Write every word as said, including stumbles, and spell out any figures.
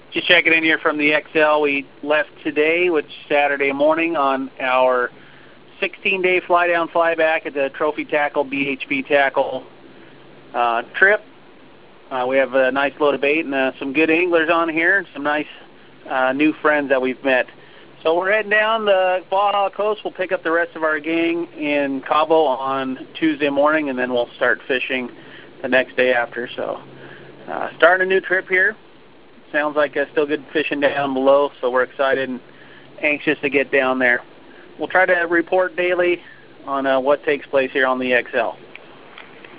Just checking in here from the X L. We left today, which is Saturday morning, on our sixteen day fly down, fly back at the Trophy Tackle B H P Tackle uh, trip. Uh, we have a nice load of bait and uh, some good anglers on here, and some nice uh, new friends that we've met. So we're heading down the Baja coast. We'll pick up the rest of our gang in Cabo on Tuesday morning, and then we'll start fishing the next day after. So uh, starting a new trip here. Sounds like uh, still good fishing down below, so we're excited and anxious to get down there. We'll try to report daily on uh, what takes place here on the X L.